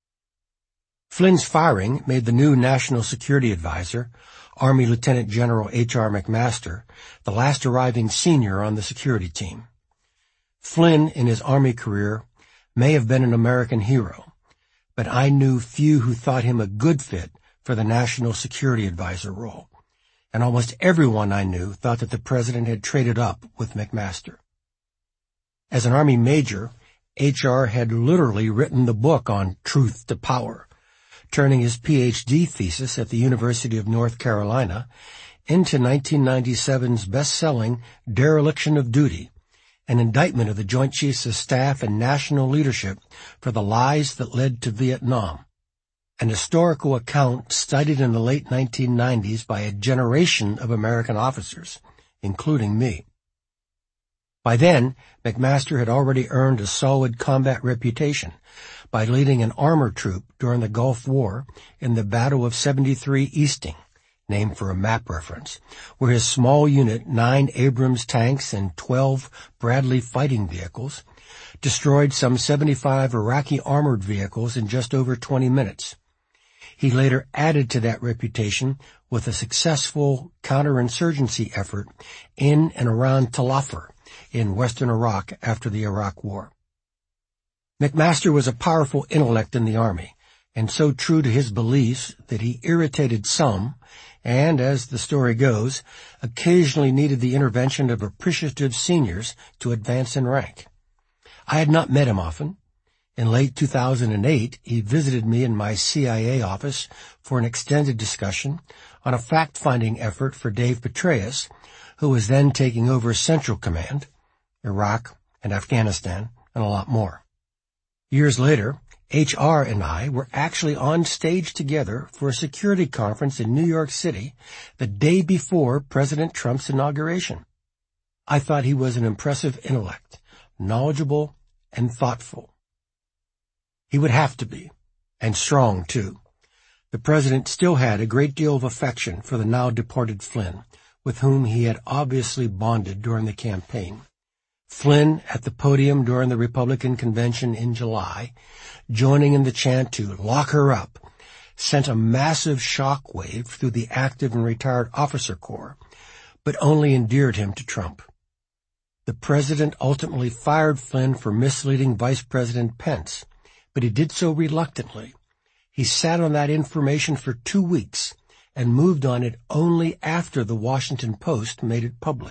Flynn's firing made the new National Security Advisor, Army Lieutenant General H R McMaster, the last arriving senior on the security team. Flynn, in his Army career, may have been an American hero, but I knew few who thought him a good fit for the National Security Advisor role, and almost everyone I knew thought that the president had traded up with McMaster. As an Army major, H R had literally written the book on Truth to Power, turning his P H D thesis at the University of North Carolina into nineteen ninety-seven's best-selling Dereliction of Duty, an indictment of the Joint Chiefs of Staff and national leadership for the lies that led to Vietnam, an historical account studied in the late nineteen nineties by a generation of American officers, including me. By then, McMaster had already earned a solid combat reputation by leading an armor troop during the Gulf War in the Battle of seventy-three Easting, named for a map reference, where his small unit, nine Abrams tanks and twelve Bradley fighting vehicles, destroyed some seventy-five Iraqi armored vehicles in just over twenty minutes. He later added to that reputation with a successful counterinsurgency effort in and around Tal Afar in western Iraq after the Iraq War. McMaster was a powerful intellect in the Army, and so true to his beliefs that he irritated some, and, as the story goes, occasionally needed the intervention of appreciative seniors to advance in rank. I had not met him often. In late two thousand eight, he visited me in my C I A office for an extended discussion on a fact-finding effort for Dave Petraeus, who was then taking over Central Command, Iraq and Afghanistan, and a lot more. Years later, H R and I were actually on stage together for a security conference in New York City the day before President Trump's inauguration. I thought he was an impressive intellect, knowledgeable and thoughtful. He would have to be, and strong, too. The president still had a great deal of affection for the now-deported Flynn, with whom he had obviously bonded during the campaign. Flynn, at the podium during the Republican convention in July, joining in the chant to lock her up, sent a massive shockwave through the active and retired officer corps, but only endeared him to Trump. The president ultimately fired Flynn for misleading Vice President Pence, but he did so reluctantly. He sat on that information for two weeks and moved on it only after the Washington Post made it public.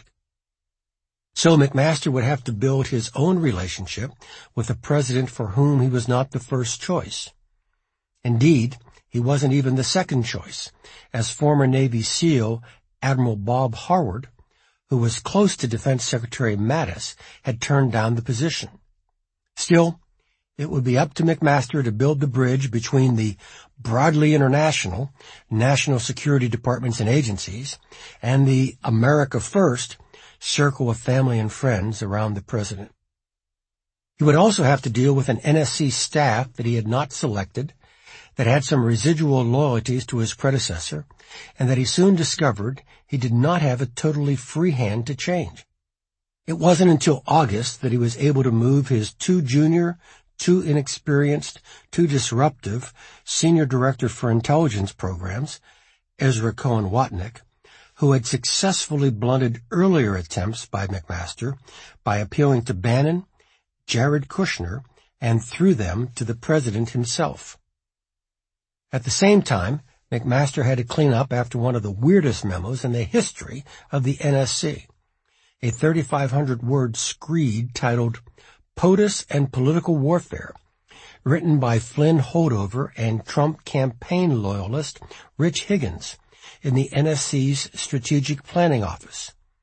So McMaster would have to build his own relationship with a president for whom he was not the first choice. Indeed, he wasn't even the second choice, as former Navy SEAL Admiral Bob Harward, who was close to Defense Secretary Mattis, had turned down the position. Still, it would be up to McMaster to build the bridge between the broadly international national security departments and agencies and the America First circle of family and friends around the president. He would also have to deal with an N S C staff that he had not selected, that had some residual loyalties to his predecessor, and that he soon discovered he did not have a totally free hand to change. It wasn't until August that he was able to move his too junior, too inexperienced, too disruptive Senior Director for Intelligence Programs, Ezra Cohen-Watnick, who had successfully blunted earlier attempts by McMaster by appealing to Bannon, Jared Kushner, and through them to the president himself. At the same time, McMaster had to clean up after one of the weirdest memos in the history of the N S C, a thirty-five hundred word screed titled POTUS and Political Warfare, written by Flynn holdover and Trump campaign loyalist Rich Higgins in the N S C's Strategic Planning Office.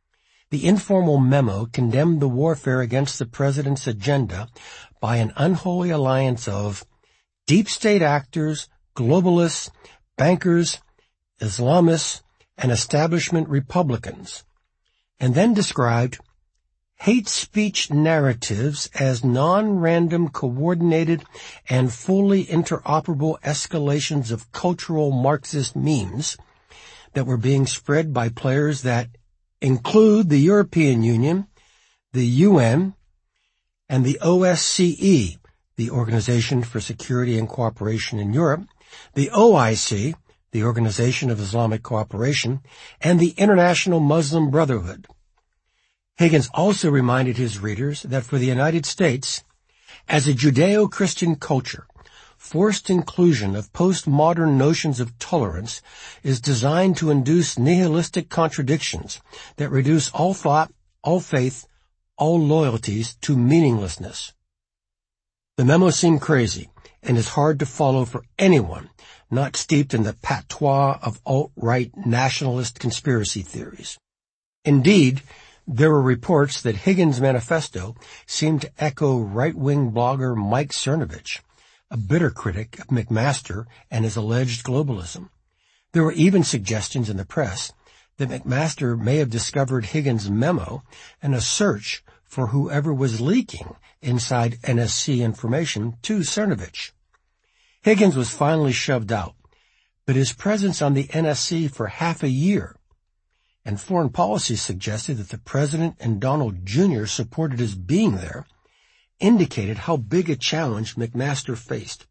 The informal memo condemned the warfare against the president's agenda by an unholy alliance of deep state actors, globalists, bankers, Islamists, and establishment Republicans, and then described hate speech narratives as non-random, coordinated, and fully interoperable escalations of cultural Marxist memes that were being spread by players that include the European Union, the U N, and the O S C E, the Organization for Security and Cooperation in Europe, the O I C, the Organization of Islamic Cooperation, and the International Muslim Brotherhood. Higgins also reminded his readers that for the United States, as a Judeo-Christian culture, forced inclusion of postmodern notions of tolerance is designed to induce nihilistic contradictions that reduce all thought, all faith, all loyalties to meaninglessness. The memo seemed crazy and is hard to follow for anyone not steeped in the patois of alt-right nationalist conspiracy theories. Indeed, there were reports that Higgins' manifesto seemed to echo right-wing blogger Mike Cernovich, a bitter critic of McMaster and his alleged globalism. There were even suggestions in the press that McMaster may have discovered Higgins' memo in a search for whoever was leaking inside N S C information to Cernovich. Higgins was finally shoved out, but his presence on the N S C for half a year, and foreign policy suggested that the President and Donald Junior supported his being there, indicated how big a challenge McMaster faced.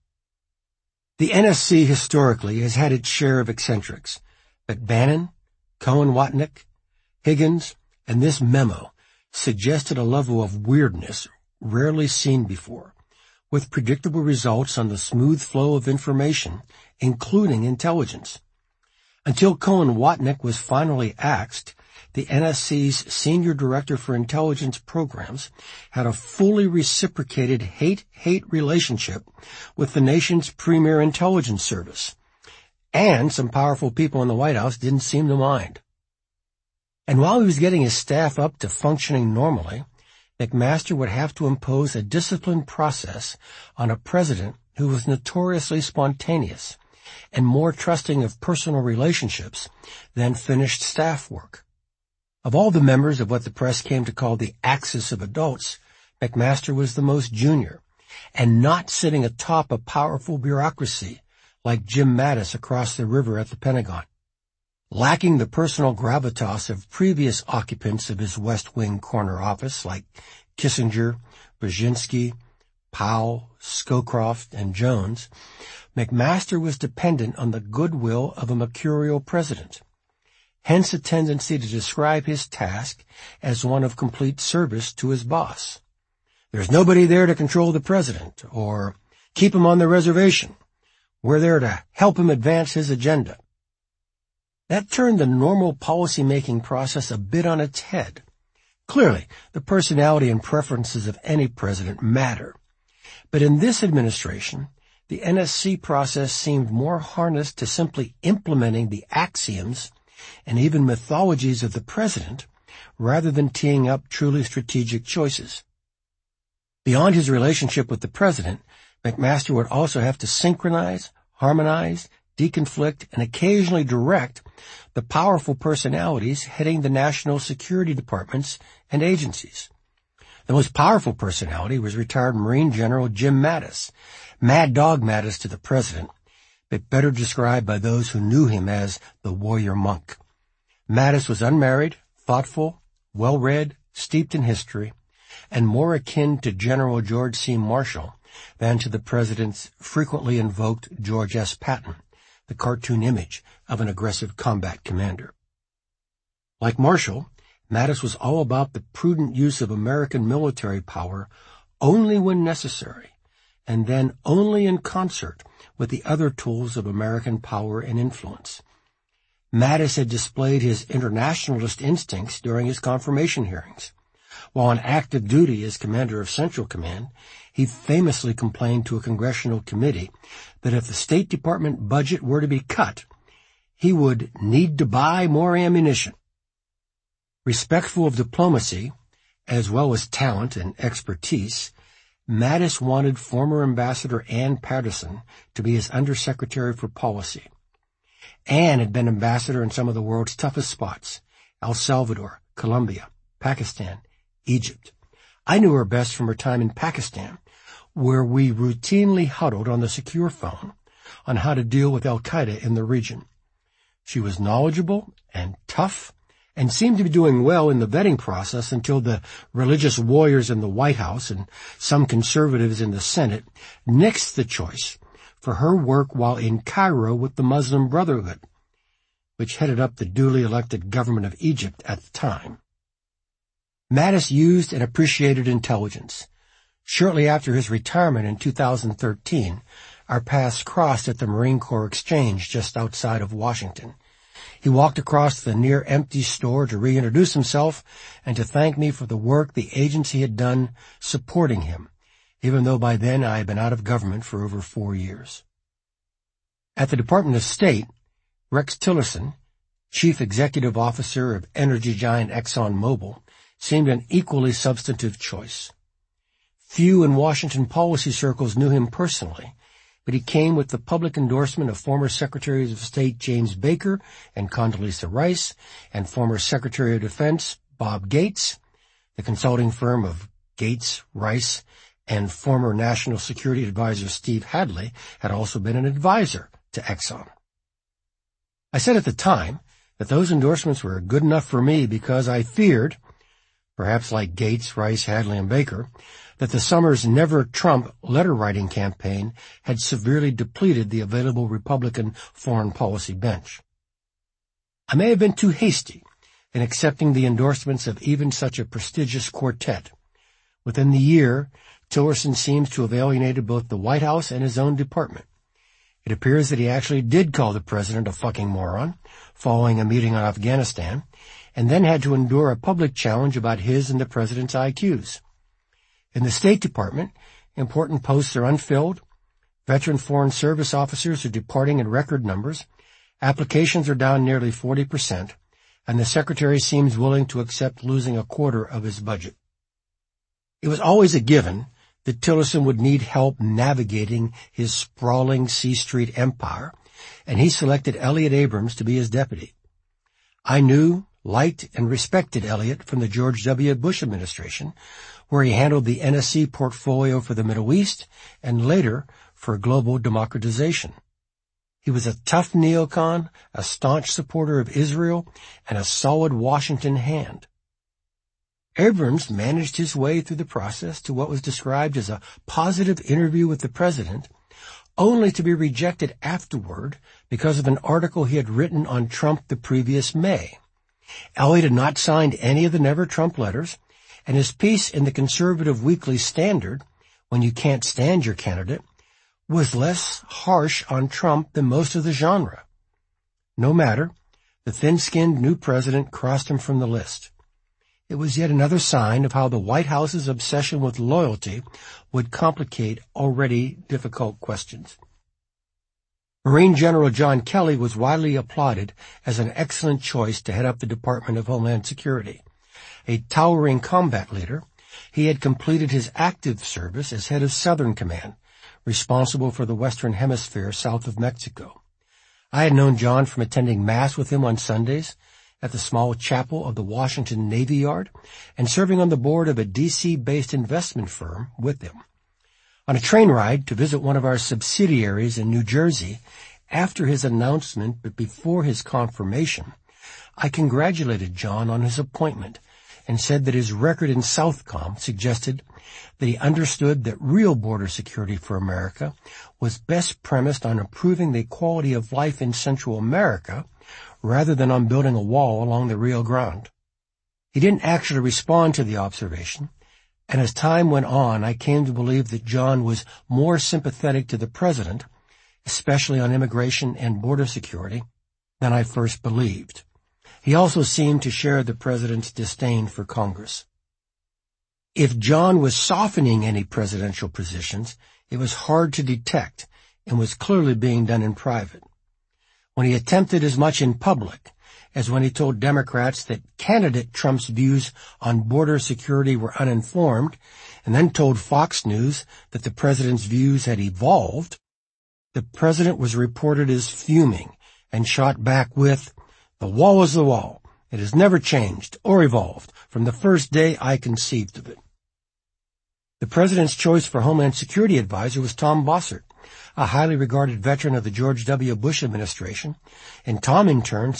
The N S C historically has had its share of eccentrics, but Bannon, Cohen-Watnick, Higgins, and this memo suggested a level of weirdness rarely seen before, with predictable results on the smooth flow of information, including intelligence. Until Cohen-Watnick was finally axed, the N S C's Senior Director for Intelligence Programs had a fully reciprocated hate-hate relationship with the nation's premier intelligence service, and some powerful people in the White House didn't seem to mind. And while he was getting his staff up to functioning normally, McMaster would have to impose a disciplined process on a president who was notoriously spontaneous and more trusting of personal relationships than finished staff work. Of all the members of what the press came to call the Axis of Adults, McMaster was the most junior, and not sitting atop a powerful bureaucracy like Jim Mattis across the river at the Pentagon. Lacking the personal gravitas of previous occupants of his West Wing corner office like Kissinger, Brzezinski, Powell, Scowcroft, and Jones, McMaster was dependent on the goodwill of a mercurial president, hence a tendency to describe his task as one of complete service to his boss. There's nobody there to control the president or keep him on the reservation. We're there to help him advance his agenda. That turned the normal policy-making process a bit on its head. Clearly, the personality and preferences of any president matter. But in this administration, the N S C process seemed more harnessed to simply implementing the axioms and even mythologies of the president rather than teeing up truly strategic choices. Beyond his relationship with the president, McMaster would also have to synchronize, harmonize, deconflict, and occasionally direct the powerful personalities heading the national security departments and agencies. The most powerful personality was retired Marine General Jim Mattis, Mad Dog Mattis to the president, but better described by those who knew him as the warrior monk. Mattis was unmarried, thoughtful, well-read, steeped in history, and more akin to General George C. Marshall than to the president's frequently invoked George S. Patton, the cartoon image of an aggressive combat commander. Like Marshall, Mattis was all about the prudent use of American military power only when necessary, and then only in concert with the other tools of American power and influence. Mattis had displayed his internationalist instincts during his confirmation hearings. While on active duty as commander of Central Command, he famously complained to a congressional committee that if the State Department budget were to be cut, he would need to buy more ammunition. Respectful of diplomacy, as well as talent and expertise, Mattis wanted former Ambassador Ann Patterson to be his Undersecretary for Policy. Ann had been ambassador in some of the world's toughest spots, El Salvador, Colombia, Pakistan, Egypt. I knew her best from her time in Pakistan, where we routinely huddled on the secure phone on how to deal with al-Qaeda in the region. She was knowledgeable and tough and seemed to be doing well in the vetting process until the religious warriors in the White House and some conservatives in the Senate nixed the choice for her work while in Cairo with the Muslim Brotherhood, which headed up the duly elected government of Egypt at the time. Mattis used and appreciated intelligence. Shortly after his retirement in two thousand thirteen, our paths crossed at the Marine Corps Exchange just outside of Washington. He walked across the near-empty store to reintroduce himself and to thank me for the work the agency had done supporting him, even though by then I had been out of government for over four years. At the Department of State, Rex Tillerson, Chief Executive Officer of energy giant ExxonMobil, seemed an equally substantive choice. Few in Washington policy circles knew him personally, but he came with the public endorsement of former Secretaries of State James Baker and Condoleezza Rice and former Secretary of Defense Bob Gates, the consulting firm of Gates, Rice, and former National Security Advisor Steve Hadley had also been an advisor to Exxon. I said at the time that those endorsements were good enough for me because I feared, perhaps like Gates, Rice, Hadley, and Baker, that the summer's Never Trump letter-writing campaign had severely depleted the available Republican foreign policy bench. I may have been too hasty in accepting the endorsements of even such a prestigious quartet. Within the year, Tillerson seems to have alienated both the White House and his own department. It appears that he actually did call the president a fucking moron following a meeting on Afghanistan, and then had to endure a public challenge about his and the president's I Qs. In the State Department, important posts are unfilled, veteran Foreign Service officers are departing in record numbers, applications are down nearly forty percent, and the Secretary seems willing to accept losing a quarter of his budget. It was always a given that Tillerson would need help navigating his sprawling C Street empire, and he selected Elliott Abrams to be his deputy. I knew, liked, and respected Elliott from the George W. Bush administration, where he handled the N S C portfolio for the Middle East and later for global democratization. He was a tough neocon, a staunch supporter of Israel, and a solid Washington hand. Abrams managed his way through the process to what was described as a positive interview with the president, only to be rejected afterward because of an article he had written on Trump the previous May. Elliott had not signed any of the Never Trump letters, and his piece in the conservative Weekly Standard, When You Can't Stand Your Candidate, was less harsh on Trump than most of the genre. No matter, the thin-skinned new president crossed him from the list. It was yet another sign of how the White House's obsession with loyalty would complicate already difficult questions. Marine General John Kelly was widely applauded as an excellent choice to head up the Department of Homeland Security. A towering combat leader, he had completed his active service as head of Southern Command, responsible for the Western Hemisphere south of Mexico. I had known John from attending Mass with him on Sundays at the small chapel of the Washington Navy Yard and serving on the board of a D C-based investment firm with him. On a train ride to visit one of our subsidiaries in New Jersey, after his announcement but before his confirmation, I congratulated John on his appointment and said that his record in Southcom suggested that he understood that real border security for America was best premised on improving the quality of life in Central America rather than on building a wall along the Rio Grande. He didn't actually respond to the observation, and as time went on, I came to believe that John was more sympathetic to the president, especially on immigration and border security, than I first believed. He also seemed to share the president's disdain for Congress. If John was softening any presidential positions, it was hard to detect and was clearly being done in private. When he attempted as much in public, as when he told Democrats that candidate Trump's views on border security were uninformed, and then told Fox News that the president's views had evolved, the president was reported as fuming and shot back with, "The wall is the wall. It has never changed or evolved from the first day I conceived of it." The president's choice for Homeland Security advisor was Tom Bossert, a highly regarded veteran of the George W. Bush administration, and Tom in turn